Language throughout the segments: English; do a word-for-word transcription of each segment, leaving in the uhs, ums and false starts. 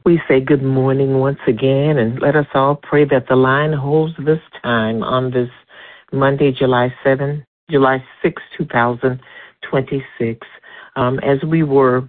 We say good morning once again, and let us all pray that the line holds this time on this Monday, July seventh, July sixth, twenty twenty-six. Um, as we were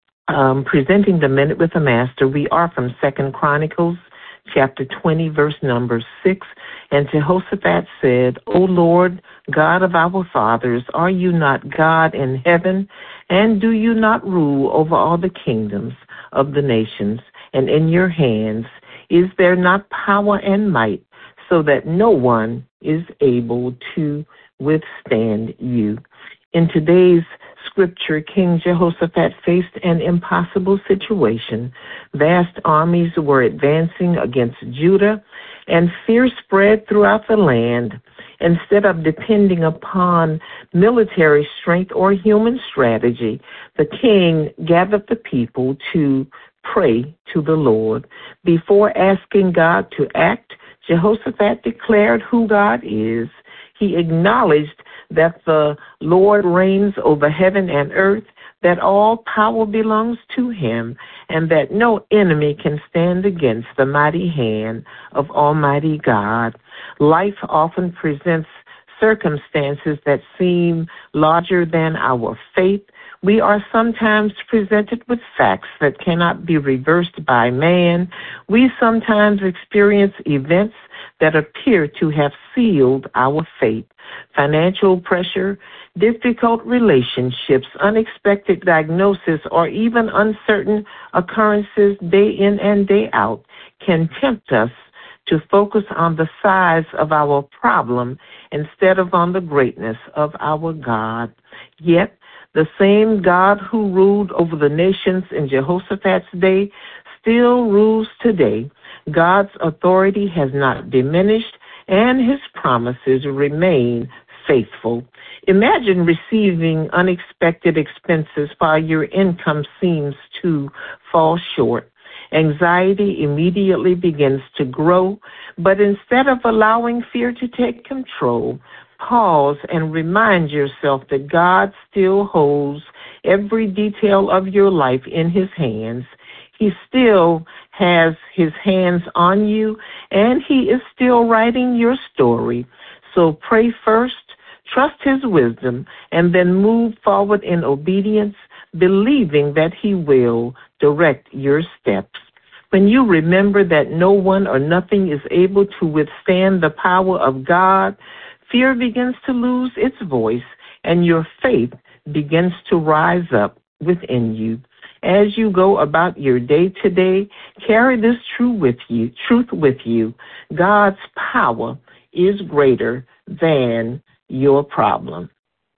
um, presenting the Minute with the Master, we are from Second Chronicles, chapter twenty, verse number six. And Jehoshaphat said, O Lord, God of our fathers, are you not God in heaven? And do you not rule over all the kingdoms of the nations? And in your hands is there not power and might, so that no one is able to withstand you? In today's scripture, King Jehoshaphat faced an impossible situation. Vast armies were advancing against Judah, and fear spread throughout the land. Instead of depending upon military strength or human strategy, the king gathered the people to pray to the Lord. Before asking God to act, Jehoshaphat declared who God is. He acknowledged that the Lord reigns over heaven and earth, that all power belongs to him, and that no enemy can stand against the mighty hand of Almighty God. Life often presents circumstances that seem larger than our faith. We are sometimes presented with facts that cannot be reversed by man. We sometimes experience events that appear to have sealed our fate. Financial pressure, difficult relationships, unexpected diagnosis, or even uncertain occurrences day in and day out can tempt us to focus on the size of our problem instead of on the greatness of our God. Yet, the same God who ruled over the nations in Jehoshaphat's day still rules today. God's authority has not diminished, and his promises remain faithful. Imagine receiving unexpected expenses while your income seems to fall short. Anxiety immediately begins to grow, but instead of allowing fear to take control, pause and remind yourself that God still holds every detail of your life in his hands. He still has his hands on you, and he is still writing your story. So pray first, trust his wisdom, and then move forward in obedience, believing that he will direct your steps. When you remember that no one or nothing is able to withstand the power of God, fear begins to lose its voice, and your faith begins to rise up within you. As you go about your day today, carry this truth with you, truth with you. God's power is greater than your problem.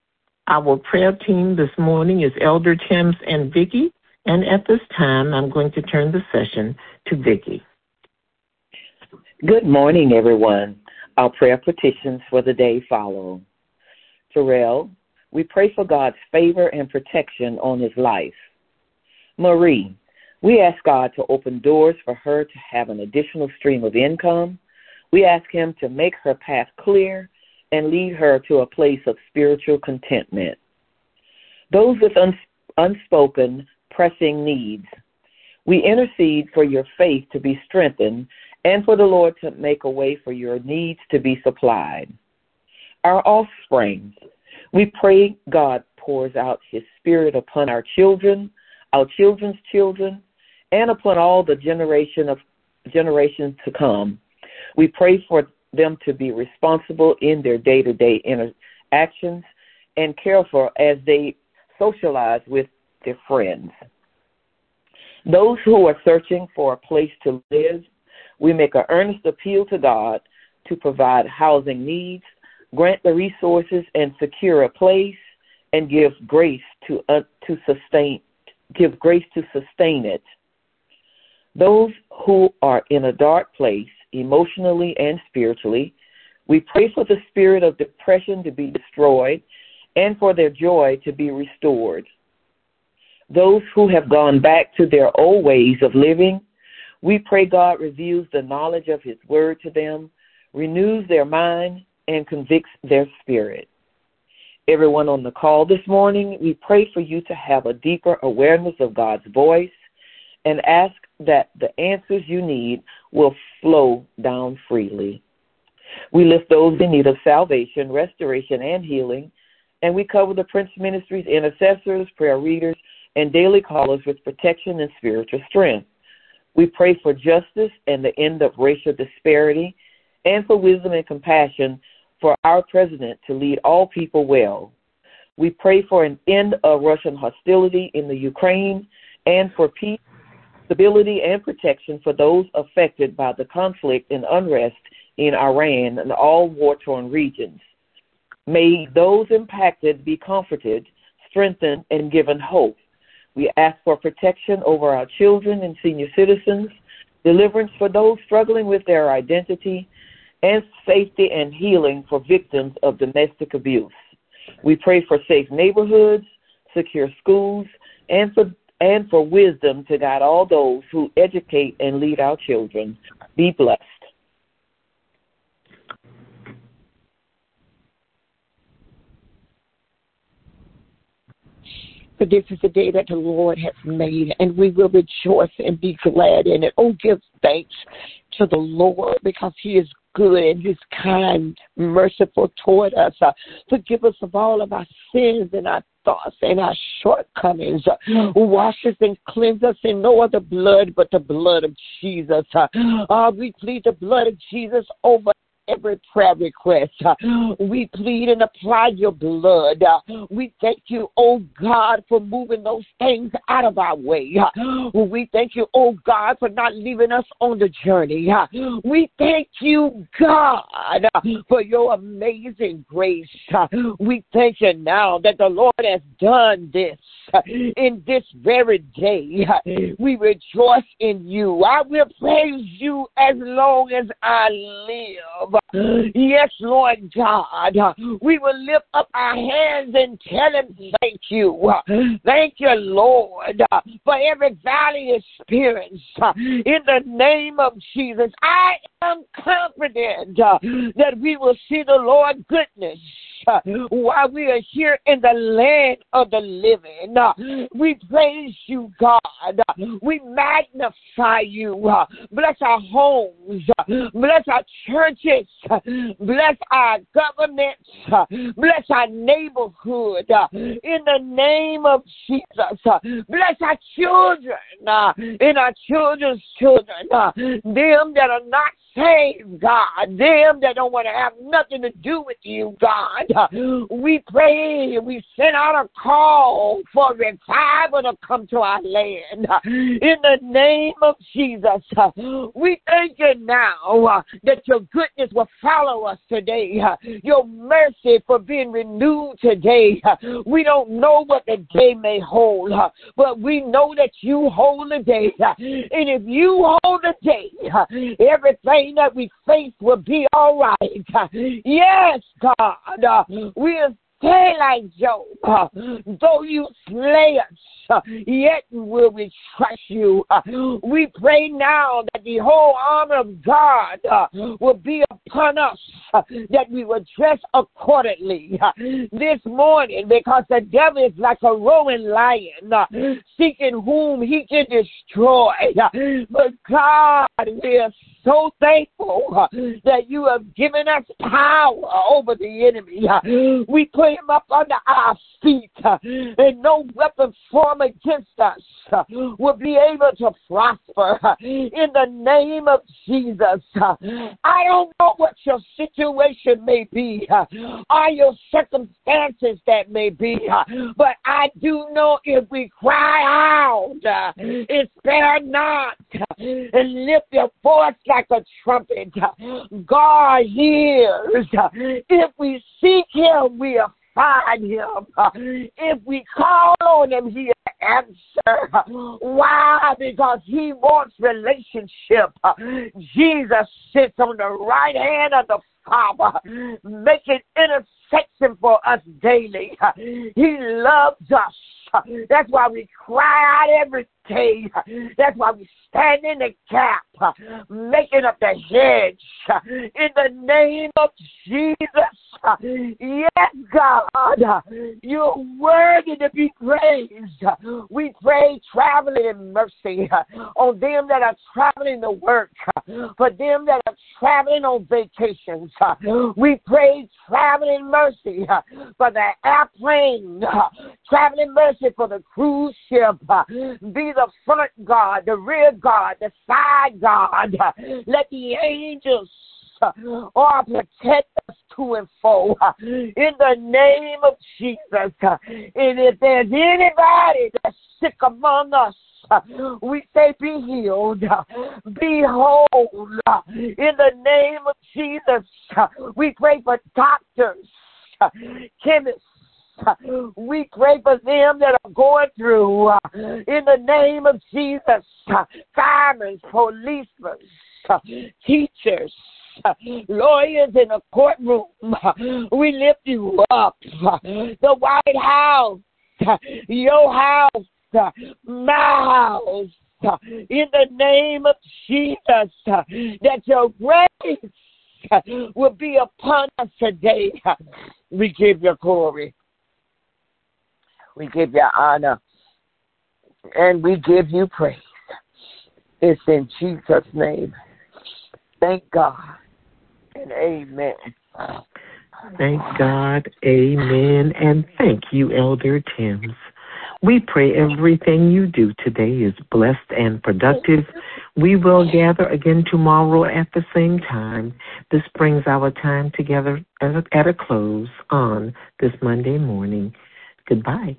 Our prayer team this morning is Elder Tims and Vicki, and at this time, I'm going to turn the session to Vicki. Good morning, everyone. Our prayer petitions for the day follow. Terrell, we pray for God's favor and protection on his life. Marie, we ask God to open doors for her to have an additional stream of income. We ask him to make her path clear and lead her to a place of spiritual contentment. Those with uns- unspoken, pressing needs, we intercede for your faith to be strengthened and for the Lord to make a way for your needs to be supplied. Our offspring, we pray God pours out his spirit upon our children, our children's children, and upon all the generation of generations to come. We pray for them to be responsible in their day-to-day interactions and careful as they socialize with their friends. Those who are searching for a place to live, we make an earnest appeal to God to provide housing needs, grant the resources, and secure a place, and give grace to uh, to sustain give grace to sustain it. Those who are in a dark place, emotionally and spiritually, we pray for the spirit of depression to be destroyed and for their joy to be restored. Those who have gone back to their old ways of living, we pray God reveals the knowledge of his word to them, renews their mind, and convicts their spirit. Everyone on the call this morning, we pray for you to have a deeper awareness of God's voice and ask that the answers you need will flow down freely. We lift those in need of salvation, restoration, and healing, and we cover the Prince Ministries intercessors, prayer readers, and daily callers with protection and spiritual strength. We pray for justice and the end of racial disparity, and for wisdom and compassion for our president to lead all people well. We pray for an end of Russian hostility in the Ukraine, and for peace, stability, and protection for those affected by the conflict and unrest in Iran and all war-torn regions. May those impacted be comforted, strengthened, and given hope. We ask for protection over our children and senior citizens, deliverance for those struggling with their identity, and safety and healing for victims of domestic abuse. We pray for safe neighborhoods, secure schools, and for and for wisdom to guide all those who educate and lead our children. Be blessed. For this is the day that the Lord has made, and we will rejoice and be glad in it. Oh, give thanks to the Lord, because he is good and he's kind, merciful toward us. Uh, forgive us of all of our sins and our thoughts and our shortcomings. Uh, wash us and cleanse us in no other blood but the blood of Jesus. Uh, uh, we plead the blood of Jesus over every prayer request. Uh, we plead and apply your blood. Uh, we thank you, oh God, for moving those things out of our way. Uh, we thank you, oh God, for not leaving us on the journey. Uh, we thank you, God, uh, for your amazing grace. Uh, we thank you now that the Lord has done this. Uh, in this very day, uh, we rejoice in you. I will praise you as long as I live. Yes, Lord God, we will lift up our hands and tell him thank you. Thank you, Lord, for every valley experience. In the name of Jesus, I am confident that we will see the Lord's goodness while we are here in the land of the living. We praise you, God. We magnify you. Bless our homes. Bless our churches. Bless our governments. Bless our neighborhood. In the name of Jesus. Bless our children and our children's children. Them that are not saved, God. Them that don't want to have nothing to do with you, God. We pray and we send out a call for revival to come to our land. In the name of Jesus, we thank you now that your goodness will follow us today. Your mercy for being renewed today. We don't know what the day may hold, but we know that you hold the day. And if you hold the day, everything that we face will be all right. Yes, God, we'll stay like Job. Though you slay us, yet will we trust you. We pray now that the whole armor of God will be upon us, that we will dress accordingly this morning, because the devil is like a roaring lion, seeking whom he can destroy. But God, we are so thankful that you have given us power over the enemy. We put him up under our feet, and no weapon formed against us will be able to prosper. In the name of Jesus, I don't know what your situation may be, or your circumstances that may be, but I do know if we cry out and spare not and lift your voice like a trumpet, God hears. If we seek him, we'll find him. If we call on him, he'll answer. Why? Because he wants relationship. Jesus sits on the right hand of the Father, making intercession for us daily. He loves us. That's why we cry out every day. That's why we stand in the gap, making up the hedge in the name of Jesus. Yes, God, you're worthy to be praised. We pray traveling in mercy on them that are traveling to work, for them that are traveling on vacations. We pray traveling mercy for the airplane, traveling mercy for the cruise ship. Be the front guard, the rear guard, the side guard. Let the angels or protect us to and fro in the name of Jesus. And if there's anybody that's sick among us, we say be healed, be whole in the name of Jesus. We pray for doctors, chemists. We pray for them that are going through in the name of Jesus. Firemen, policemen, teachers, lawyers in the courtroom. We lift you up. The White House, your house, my house, in the name of Jesus, that your grace will be upon us today. We give you glory. We give you honor. And we give you praise. It's in Jesus' name. Thank God. And amen. Thank God. Amen. And thank you, Elder Timms. We pray everything you do today is blessed and productive. We will gather again tomorrow at the same time. This brings our time together at a close on this Monday morning. Goodbye.